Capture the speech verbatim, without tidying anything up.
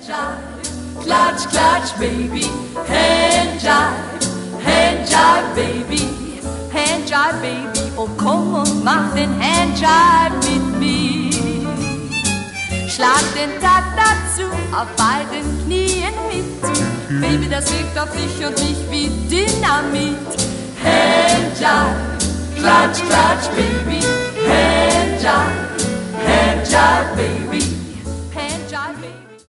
jive, klatsch, klatsch, baby, hand jive, hand jive, baby, hand jive, baby, oh komm und mach den Hand jive mit mir. Schlag den Takt dazu, auf beiden Knien mit, Baby, das wirkt auf dich und mich wie Dynamit. Hand jive, klatsch, klatsch, Baby.